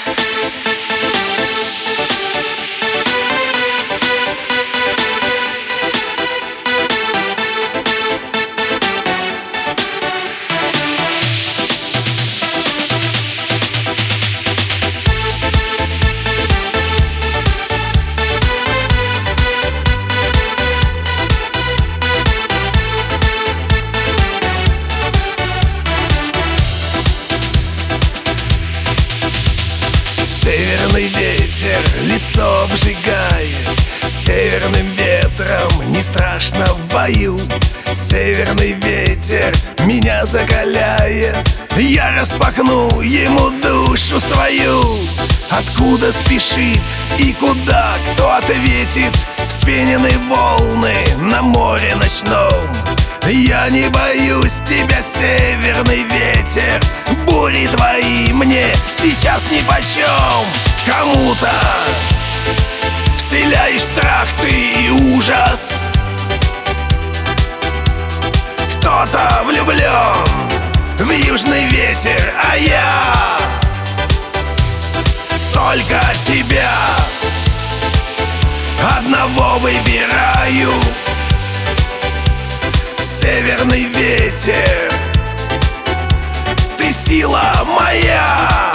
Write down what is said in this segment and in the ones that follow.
Северный ветер лицо обжигает, северным ветром не страшно в бою. Северный ветер меня закаляет, я распахну ему душу свою. Откуда спешит и куда, кто ответит? Вспенены волны на море ночном. Я не боюсь тебя, северный ветер, бури твои мне сейчас нипочем. Кому-то вселяешь страх ты и ужас, кто-то влюблен в южный ветер, а я только тебя одного выбираю. Северный ветер, ты сила моя.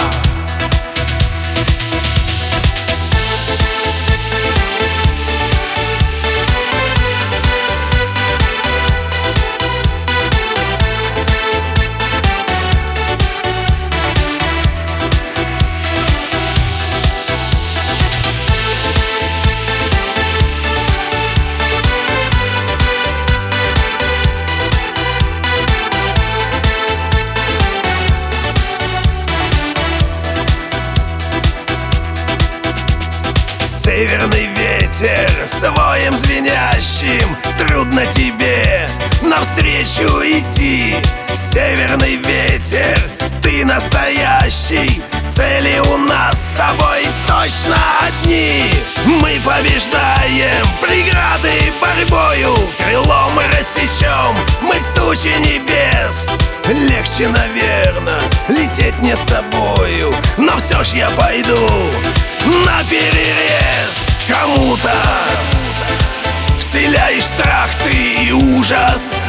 Северный ветер, своим звенящим, трудно тебе навстречу идти. Северный ветер, ты настоящий, цели у нас с тобой точно одни. Мы побеждаем преграды борьбою, крылом рассечем мы тучи небес. Легче, наверно, лететь не с тобою, но все ж я пойду на перерез. Кому-то вселяешь страх ты и ужас,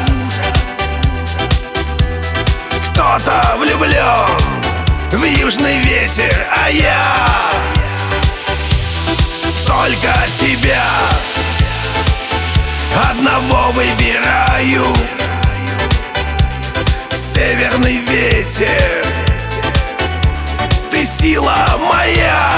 кто-то влюблен в южный ветер, а я только тебя одного выбираю. Северный ветер, ты сила моя.